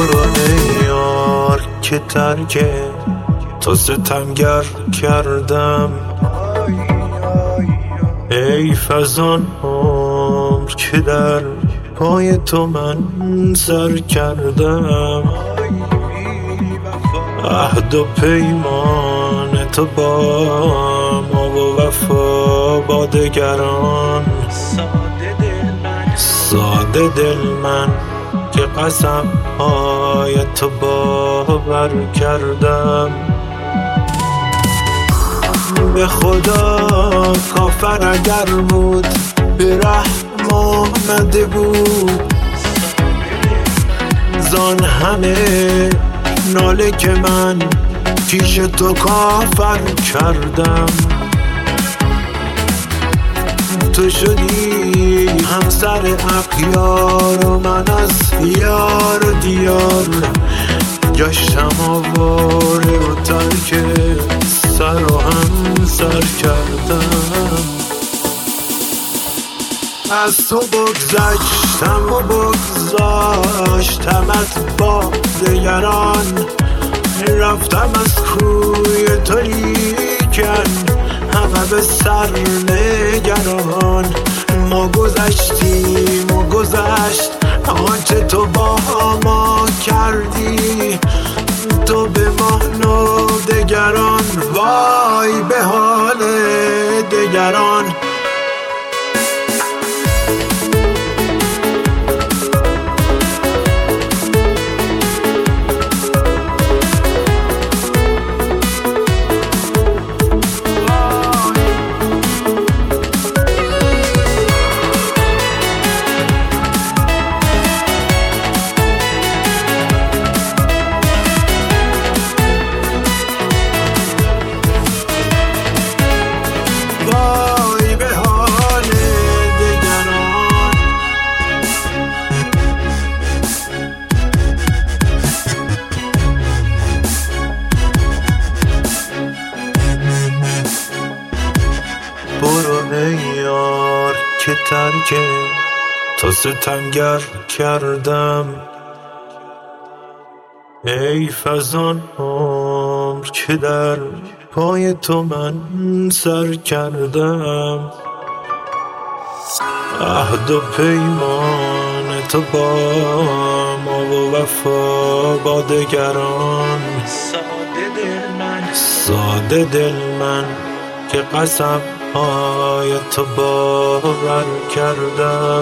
برو ای یار که ترک تو ستمگر کردم، ای فزان عمر که در پای تو من سر کردم. عهد و پیمان تو با ما و وفا با دگران، ساده دل من که قسم های تو باور کردم. به خدا کافر اگر بود به رحم آمده بود، زان همه ناله که من پیش تو کافر کردم. تو شدی همسر اغیار و من از یار و دیار گشتم آواره و ترک سر و هم سر کردم. از تو بگذشتم و بگذاشتمت با دگران، رفتم از کوی تو لیکن همه به سر نگران. ما گذشتیم و گذشت آنچه تو با ما کردی، تو به ما و دگران، وای به حال دگران. برو ای یار که ترک تو ستمگر کردم، ای فزان عمر که در پای تو من سر کردم. عهد و پیمان تو با ما و وفا با دگران، ساده دل من که قسم های تو باور کردم.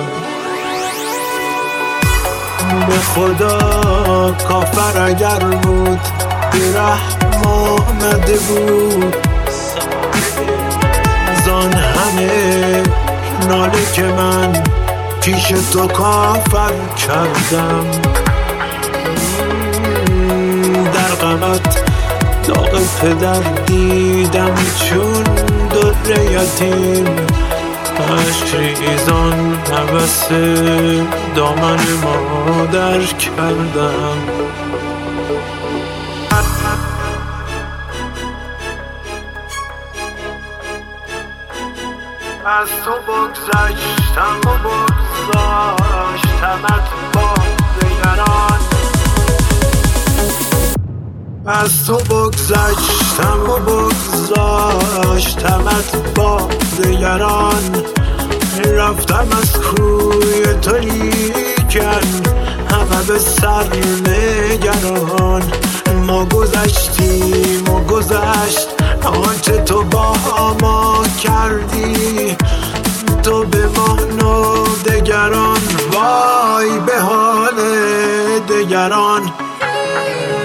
به خدا کافر اگر بود به رحم آمده بود، زان همه ناله که من پیش تو کافر کردم. در غمت داغ پدر دیدم چون در یتیم، عشق ریزان هوس دامن مادر کردم. از تو بگذشتم و بگذاشتمت با دگران، از تو بگذشتم و بگذاشتمت با دگران. رفتم از کوی تو لیکن همه به سر نگران. ما گذشتیم و گذشت آنچه تو با ما کردی، تو به ما و دگران، وای به حال دگران.